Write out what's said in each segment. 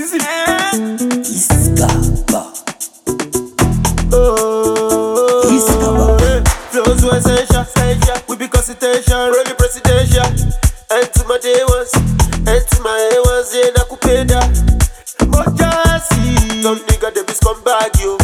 easy. Iskaba. Oh, Iskaba. Flows were essential. We be consultation, really presidential. And to my day ones, and to my A1s, yeah, nakupenda. Mojasi, some nigga they be scumbag yo.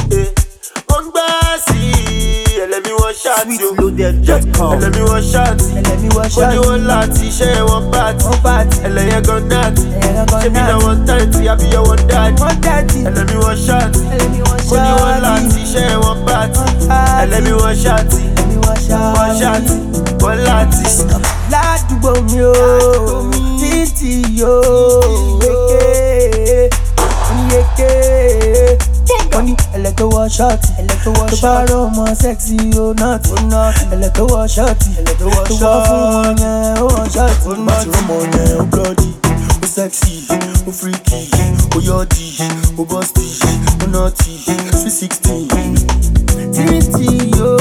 Let me one shot you. Sweetloaded.com. Let me one shot. Only one lati, share one party. Let you go nuts. She be the 130, I be your 130. Let me one shot. Only one lati, share one party. Let me one shot. One shot. One lati. Ládùúgbò mi o, títí yo, yeke. Money, electro wash shot, tó bá rọ ọmọ sexy o not, electro wash shot, tó wá fún wọn yẹn o wash shot. Má ti rọmọ yẹn o bloody, o sexy, o freaky, o yọ̀dí, o busty, o naughty, sweet 16. Títí yo,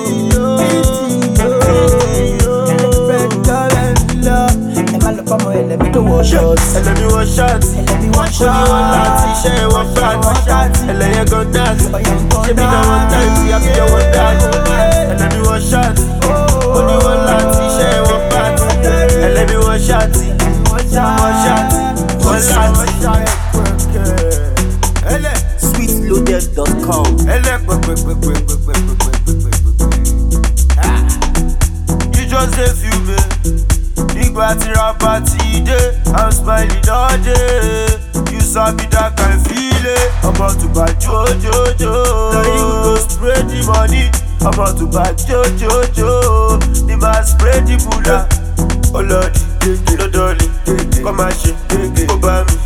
red current love. Ẹ má lọ fọmọ ẹlẹ́mi tó wọ shot. Let me one shot. Only one lati, share one party. Let you go nuts. She be the 130, I be your 130. Let me one shot. Only one lati, share one party. Let me one shot. One shot. One lati. Sweetloaded.com. You just a few me. Big party rap party day. I'm smiling all day. You sabi that kind feeling. About to buy Jojo. Now you go spread the money. About to buy Jojo. The man spread the Buddha. Oh Lord, no darling, come and shake, go buy me.